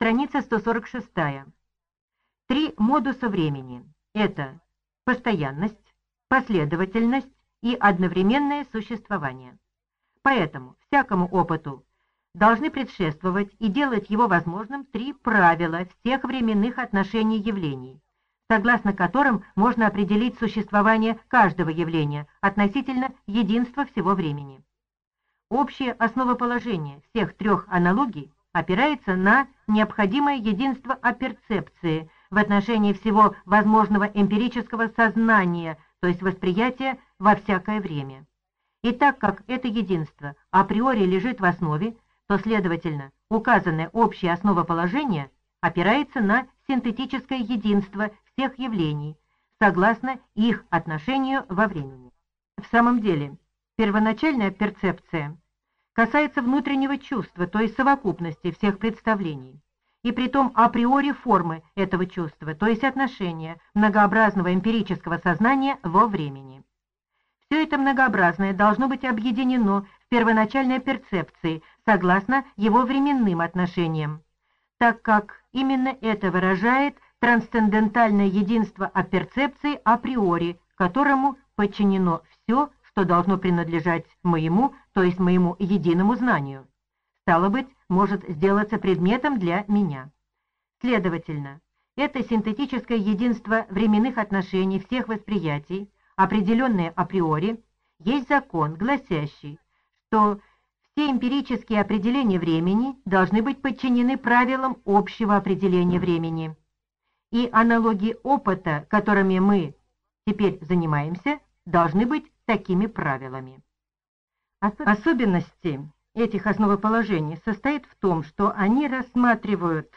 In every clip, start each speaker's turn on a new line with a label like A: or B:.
A: Страница 146. Три модуса времени. Это постоянность, последовательность и одновременное существование. Поэтому всякому опыту должны предшествовать и делать его возможным три правила всех временных отношений явлений, согласно которым можно определить существование каждого явления относительно единства всего времени. Общее основоположение всех трех аналогий опирается на необходимое единство апперцепции в отношении всего возможного эмпирического сознания, то есть восприятия во всякое время. И так как это единство априори лежит в основе, то, следовательно, указанное общее основоположение опирается на синтетическое единство всех явлений, согласно их отношению во времени. В самом деле, первоначальная перцепция касается внутреннего чувства, то есть совокупности всех представлений, и притом априори формы этого чувства, то есть отношения многообразного эмпирического сознания во времени. Все это многообразное должно быть объединено в первоначальной перцепции, согласно его временным отношениям, так как именно это выражает трансцендентальное единство апперцепции априори, которому подчинено все, что должно принадлежать моему, то есть моему единому знанию. Стало быть, может сделаться предметом для меня. Следовательно, это синтетическое единство временных отношений всех восприятий, определенное априори, есть закон, гласящий, что все эмпирические определения времени должны быть подчинены правилам общего определения времени. И аналогии опыта, которыми мы теперь занимаемся, должны быть такими правилами. Особенности этих основоположений состоит в том, что они рассматривают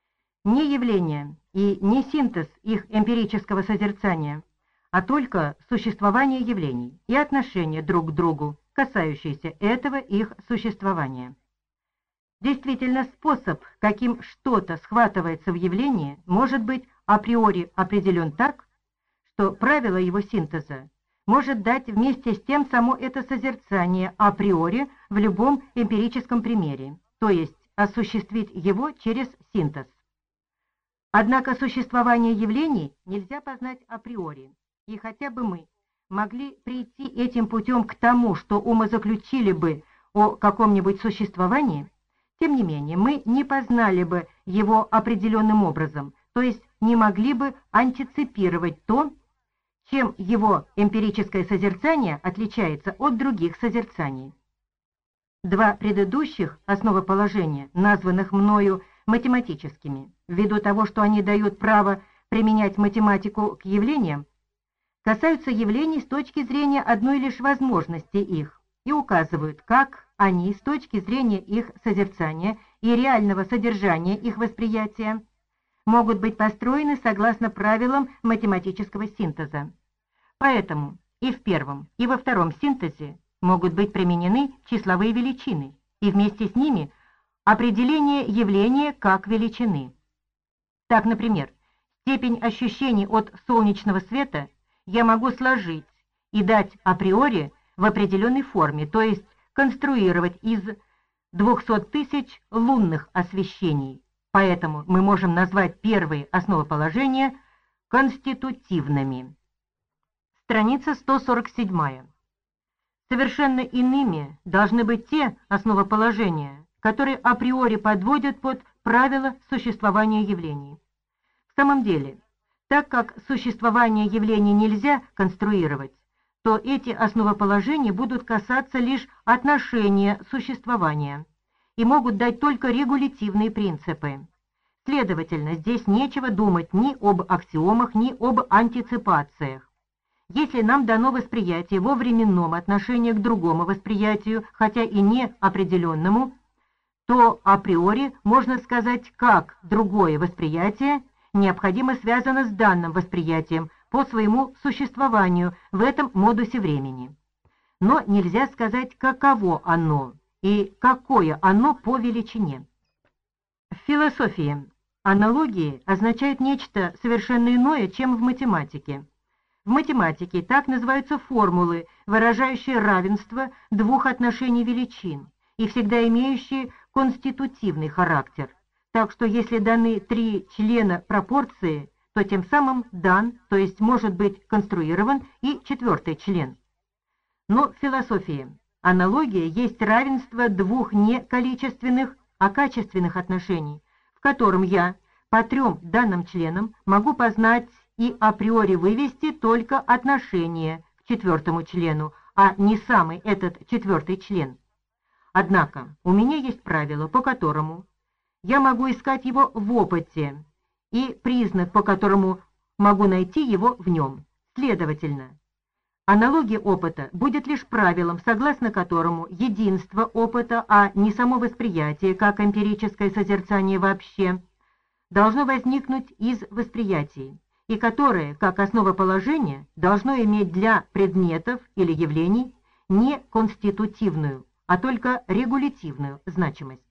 A: не явления и не синтез их эмпирического созерцания, а только существование явлений и отношения друг к другу, касающиеся этого их существования. Действительно, способ, каким что-то схватывается в явлении, может быть априори определен так, что правило его синтеза может дать вместе с тем само это созерцание априори в любом эмпирическом примере, то есть осуществить его через синтез. Однако существование явлений нельзя познать априори, и хотя бы мы могли прийти этим путем к тому, что умозаключили бы о каком-нибудь существовании, тем не менее мы не познали бы его определенным образом, то есть не могли бы антиципировать то, чем его эмпирическое созерцание отличается от других созерцаний. Два предыдущих основоположения, названных мною математическими, ввиду того, что они дают право применять математику к явлениям, касаются явлений с точки зрения одной лишь возможности их и указывают, как они с точки зрения их созерцания и реального содержания их восприятия могут быть построены согласно правилам математического синтеза. Поэтому и в первом, и во втором синтезе могут быть применены числовые величины, и вместе с ними определение явления как величины. Так, например, степень ощущений от солнечного света я могу сложить и дать априори в определенной форме, то есть конструировать из 200 тысяч лунных освещений. Поэтому мы можем назвать первые основоположения конститутивными. Страница 147. Совершенно иными должны быть те основоположения, которые априори подводят под правила существования явлений. В самом деле, так как существование явлений нельзя конструировать, то эти основоположения будут касаться лишь отношения существования и могут дать только регулятивные принципы. Следовательно, здесь нечего думать ни об аксиомах, ни об антиципациях. Если нам дано восприятие во временном отношении к другому восприятию, хотя и не определенному, то априори можно сказать, как другое восприятие необходимо связано с данным восприятием по своему существованию в этом модусе времени. Но нельзя сказать, каково оно и какое оно по величине. В философии аналогии означают нечто совершенно иное, чем в математике. В математике так называются формулы, выражающие равенство двух отношений величин и всегда имеющие конститутивный характер, Так что если даны 3 члена пропорции, то тем самым дан, то есть может быть конструирован и 4-й член. Но в философии аналогия есть равенство 2 не количественных, а качественных отношений, в котором я по 3 данным членам могу познать и априори вывести только отношение к 4-му члену, а не самый этот 4-й член. Однако у меня есть правило, по которому я могу искать его в опыте, и признак, по которому могу найти его в нем. Следовательно, аналогия опыта будет лишь правилом, согласно которому единство опыта, а не само восприятие, как эмпирическое созерцание вообще, должно возникнуть из восприятий, и которое, как основоположение, должно иметь для предметов или явлений не конститутивную, а только регулятивную значимость.